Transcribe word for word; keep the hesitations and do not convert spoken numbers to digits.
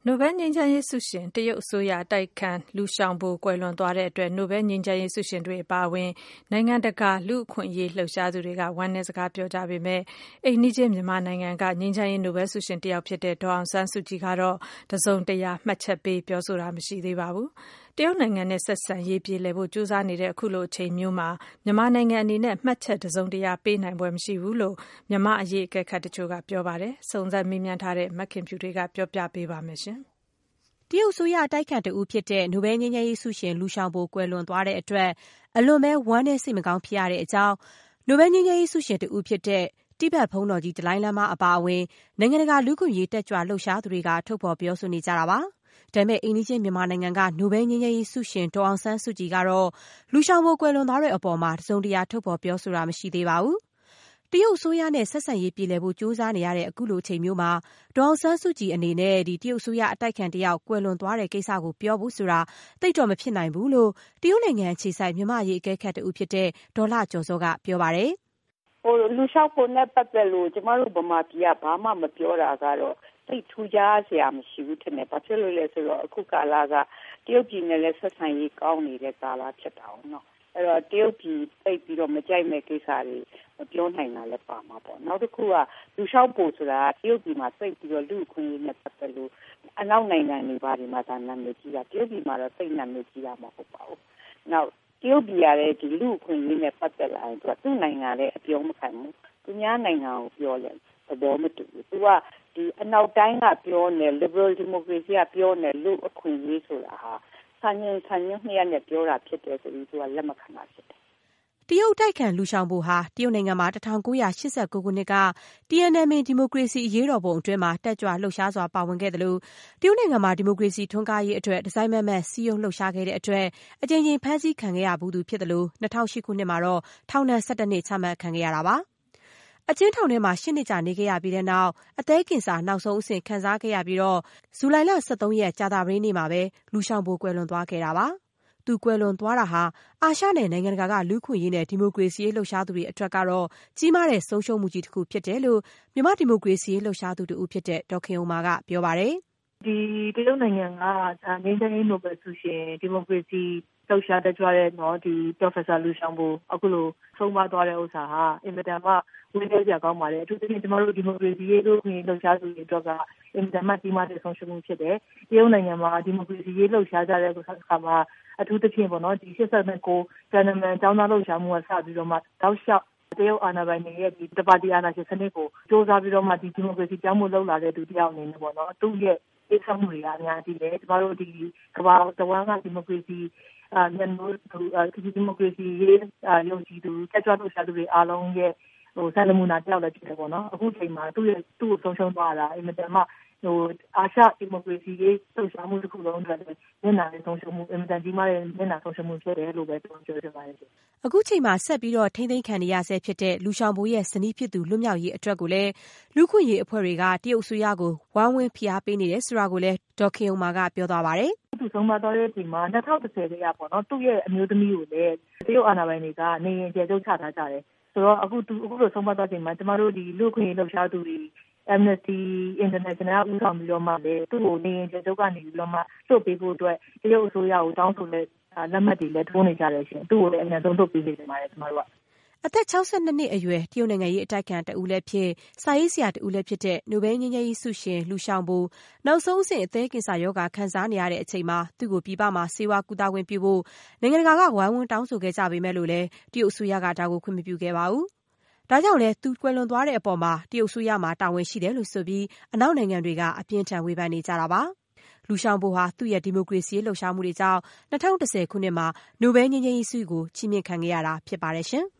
နိုဘယ်ငြိမ်းချမ်းရေးဆုရှင်တရုတ်အစိုးရအတိုက်အခံလူရှောင်ဘိုကွယ်လွန်သွားတဲ့အတွက်နိုဘယ်ငြိမ်းချမ်းရေးဆုရှင်တွေအပါအဝင်နိုင်ငံတကာလူ့အခွင့်အရေးလှုပ်ရှားသူတွေကဝမ်းနည်းစကားပြောကြပေမဲ့အိမ်နီးချင်းမြန်မာနိုင်ငံကငြိမ်းချမ်းရေးနိုဘယ်ဆုရှင်တယောက်ဖြစ်တဲ့ဒေါ်အောင်ဆန်းစုကြည်ကတော့တစုံတရာမှတ်ချက်ပေးပြောဆိုတာမရှိသေးပါဘူး။တရုတ်နိုင်ငံနဲ့ဆက်ဆံရေးပြေလည်ဖို့ကြိုးစားနေတဲ့အခုလိုအချိန်မျိုးမှာမြန်မာနိုင်ငံအနေနဲ့မှတ်ချက်တစုံတရာပေးနိုင်ပွဲမရှိဘူးလို့မြန်မာအရေးအကဲခတ်တချို့ကပြောပါတယ်။စုံစမ်းမေးမြန်းထားတဲ့မခင်ဖြူတွေကပြောပြပေးပါမယ်ရှင်။တရုတ်အစိုးရအတိုက်အခံတဦးဖြစ်တဲ့နိုဘယ်ငြိမ်းချမ်းရေးဆုရှင်လူရှောင်ဘိုကွယ်လွန်သွားတဲ့အတွက်အလွန်ပဲဝမ်းနည်းစိတ်မကောင်းဖြစ်ရတဲ့အကြောင်းနိုဘယ်ငြိမ်းချမ်းရေးဆုရှင်တဦးဖြစ်တဲ့တိဘက်ဘုန်းတော်ကြီးဒလိုင်းလမ်းမအပါအဝင်နိုင်ငံတကာလူ့အခွင့်အရေးတက်ကြွလှုပ်ရှားသူတွေကထုတ်ဖော်ပြောဆိုနေကြတာပါ။ဒါပေမဲ့အိမ်နီးချင်းမြန်မာနိုင်ငံကနိုဘယ်ငြိမ်းချမ်းရေးဆုရှင်ဒေါ်အောင်ဆန်းစုကြည်ကတော့လူရှောင်ဘိုကွယ်လွန်သွားတဲ့အပေါ်မှာတစုံတရာထုတ်ဖော်ပြောဆိုတာမရှိသေးပါဘူး။တရုတ်အစိုးရနဲ့ဆက်ဆံရေးပြေလည်ဖို့ကြိုးစားနေရတဲ့အခုလိုအချိန်မျိုးမှာဒေါ်အောင်ဆန်းစုကြည်အနေနဲ့ဒီတရုတ်အစိုးရအတိုက်ခံတယောက်ကွယ်လွန်သွားတဲ့ကိစ္စကိုပြောဖို့ဆိုတာသိတော့မဖြစ်နိုင်ဘူးလို့တရုတ်နိုင်ငံအခြေစိုက်မြန်မာရေးအကဲခတ်တဦးဖြစ်တဲ့ဒေါ်လှကျော်စောကပြောပါတယ်။ဟိုလူရှောက်ဖို့နဲ့ပတ်သက်လို့ကျမတို့ဗမာပြည်ကဘာမှမပြောတာကတော့သိထူးခြားစရာမရှိဘူးထင်တယ်။ဘာဖြစ်လို့လဲဆိုတော့အခုကာလကတရုတ်ပြည်နဲ့လည်းဆက်ဆံရေးကောင်းနေတဲ့ကာလဖြစ်တာအောင်နော်။အဲ့တော့တရုတ်ပြည်သိပြီးတော့မကြိုက်မဲ့ကိစ္စတွေမပြောနိုင်တာလည်းပါမှာပေါ့နောက်တစ်ခုကလူလျှောက်ဖို့ဆိုတာတရုတ်ပြည်မှာသိပြီးတော့လူအခွင့်အရေးနဲ့ပတ်သက်လို့အနောက်နိုင်ငံတွေဘာတွေမှာဒါနာမည်ကြီးတာတရုတ်ပြည်မှာတော့သိနာမည်ကြီးတာမဟုတ်ပါဘူးနောက်တရုတ်ပြည်ရတဲ့ဒီလူအခွင့်အရေးနဲ့ပတ်သက်လာရင်သူကသူ့နိုင်ငံလည်းအပြောမခံဘူးသူများနိုင်ငံကိုပြောလဲသဘောမတူဘူးသူကဒီအနောက်တိုင်းကပြောနေ liberal democracy ကပြောနေလူအခွင့်အရေးဆိုတာဟာဆန်ရင်ဆန်ရင်နှစ်ရက်နဲ့ပြောတာဖြစ်တယ်ဆိုပြီးသူကလက်မခံတာဖြစ်တယ်တရုတ်တိုက်ခံလူရှောင်ဘိုဟာတရုတ်နိုင်ငံမှာ၁၉၈၉ခုနှစ်က တီအန်အမ်အေ ဒီမိုကရေစီအရေးတော်ပုံအတွင်းမှာတက်ကြွလှုပ်ရှားစွာပါဝင်ခဲ့တယ်လို့တရုတ်နိုင်ငံမှာဒီမိုကရေစီထွန်းကားရေးအတွက်ဒီဇိုင်းမတ်မတ်စည်းရုံးလှုပ်ရှားခဲ့တဲ့အတွက်အကြိမ်ကြိမ်ဖမ်းဆီးခံခဲ့ရဘူးသူဖြစ်တယ်လို့၂၀၀၈ခုနှစ်မှာတော့ထောင်ဒဏ်၁၁နှစ်ချမှတ်ခံခဲ့ရတာပါအကျဉ်းထောင်ထဲမှာ၈နှစ်ကြာနေခဲ့ရပြီးတဲ့နောက်အသည်းကင်ဆာနောက်ဆုံးအဆင့်ခံစားခဲ့ရပြီးတော့ဇူလိုင်လ၁၃ရက်ကြာသပတေးနေ့မှာပဲလူရှောင်ဘိုကွယ်လွန်သွားခဲ့တာပါသူကွယ်လွန်သွားတာဟာအာရှနဲ့နိုင်ငံတကာကလူ့အခွင့်အရေးနဲ့ဒီမိုကရေစီရေးလှုပ်ရှားသူတွေအတွက်ကတော့ကြီးမားတဲ့ဆုံးရှုံးမှုကြီးတစ်ခုဖြစ်တယ်လို့မြန်မာဒီမိုကရေစီရေးလှုပ်ရှားသူတဦးဖြစ်တဲ့ဒေါ်ခင်ဥမာကပြောပါတယ်ဒီတရုတ်နိုင်ငံကငြိမ်းချမ်းရေးနိုဘယ်ဆုရှင်ဒီမိုကရေစီလှုပ်ရှားတတ်ကြွတဲ့နော်ဒီ Professor လူရှောင်ဘိုအခုလိုဆုံးမသွားတဲ့ဥစ္စာဟာအင်မတန်မှဝေးပြောစရာကောင်းပါတယ်အထူးသဖြင့်ကျမတို့ဒီမိုကရေစီရေးတို့လှုပ်ရှားသူတွေအတွက်ကအင်မတန်မှကြီးမားတဲ့ဆုံးရှုံးမှုဖြစ်တယ်တရုတ်နိုင်ငံမှာဒီမိုကရေစီရေးလှုပ်ရှားကြတဲ့အခါမှာအထူးသဖြင့်ပေါ့နော်ဒီ၈၉ဂျန်နမန်ကျောင်းသားလှုပ်ရှားမှုကစပြီးတော့မှတောက်လျှောက်တရုတ်အာဏာပိုင်တွေရဲ့ဒီတပါတီအာဏာရှင်စနစ်ကိုစ조사ပြီးတော့မှဒီဒီမိုကရေစီကြောင်းမှုလှုပ်လာတဲ့သူတယောက်အနေနဲ့ပေါ့နော်သူ့ရဲ့အိတ်ဆောင်မှုတွေကအများကြီးတယ်ကျမတို့ဒီကမ္ဘာတဝန်းကဒီမိုကရေစီအာမြန်လို့ဒီဒီမိုကရေစီရေးယုံကြည်သူတက်ကြွလှုပ်ရှားသူတွေအားလုံးရဲ့ဟိုဆန္ဒမှုနာတယောက်လည်းဖြစ်တယ်ပေါ့နော်အခုချိန်မှာသူ့ရဲ့သူ့ကိုဆုံးရှုံးသွားတာအင်မတန်မှဟိုအာရှဒီမိုကရေစီရေးလှုပ်ရှားမှုတစ်ခုလုံးအတွက်မျက်နှာနဲ့ဆုံးရှုံးမှုအင်မတန်ကြီးမားတဲ့မျက်နှာဆုံးရှုံးမှုဖြစ်တယ်လို့ပဲပြောချင်ပါတယ်အခုချိန်မှာဆက်ပြီးတော့ထိမ့်သိမ်းခံနေရဆဲဖြစ်တဲ့လူရှောင်ဘိုးရဲ့ဇနီးဖြစ်သူလွတ်မြောက်ရေးအတွက်ကိုလည်းလူခွင့်ရေးအဖွဲ့တွေကတရုတ်အစိုးရကိုဝိုင်းဝန်းဖိအားပေးနေတယ်ဆိုတာကိုလည်းဒေါ်ခင်ဥမာကပြောသွားပါတယ်သူဆုံးမသွားတဲ့ချိန်မှာ၂၀၁၀ကပေါ့နော်သူ့ရဲ့အမျိုးသမီးကိုလည်းတရုတ်အာဏာပိုင်တွေကနေရင်ကျေကျုပ်ချထားကြတယ်ဆိုတော့အခုသူအခုလိုဆုံးမသွားချိန်မှာကျမတို့ဒီလူခွင့်ရေးလှုပ်ရှားသူတွေAmnesty International ဦးဆောင်ပြီးတော့မှလည်းသူ့ကိုနေရင်ကျေကျုပ်ကနေပြီးတော့မှလွှတ်ပေးဖို့အတွက်တရုတ်အစိုးရကိုတောင်းဆိုတဲ့လက်မှတ်တွေလည်းထိုးနေကြတယ်ရှင်သူ့ကိုလည်းအများဆုံးထုတ်ပေးနေတယ်ပါတယ်ကျမတို့ကအသက်၆၂နှစ်အရွယ်တရုတ်နိုင်ငံရေးအတိုက်ခံတဦးလည်းဖြစ်စာရေးဆရာတဦးလည်းဖြစ်တဲ့နိုဘယ်ငြိမ်းချမ်းရေးဆုရှင်လူရှောင်ဘိုနောက်ဆုံးအဆင့်အသည်းကင်ဆာရောဂါခံစားနေရတဲ့အချိန်မှာသူ့ကိုပြည်ပမှာဆေးဝါးကုသခွင့်ပြုဖို့နိုင်ငံတကာကဝိုင်းဝန်းတောင်းဆိုခဲ့ကြပေမဲ့လို့လည်းတရုတ်အစိုးရကဒါကိုခွင့်မပြုခဲ့ပါဘူးဒါကြောင့်လဲသူကွယ်လွန်သွားတဲ့အပေါ်မှာတရုတ်အစိုးရမှာတာဝန်ရှိတယ်လို့ဆိုပြီးအနောက်နိုင်ငံတွေကအပြင်းထန်ဝေဖန်နေကြတာပါလူရှောင်ဘိုဟာသူ့ရဲ့ဒီမိုကရေစီလှုပ်ရှားမှုတွေကြောင့်၂၀၁၀ခုနှစ်မှာနိုဘယ်ငြိမ်းချမ်းရေးဆုကိုချီးမြှင့်ခံခဲ့ရတာဖြစ်ပါတယ်ရှင်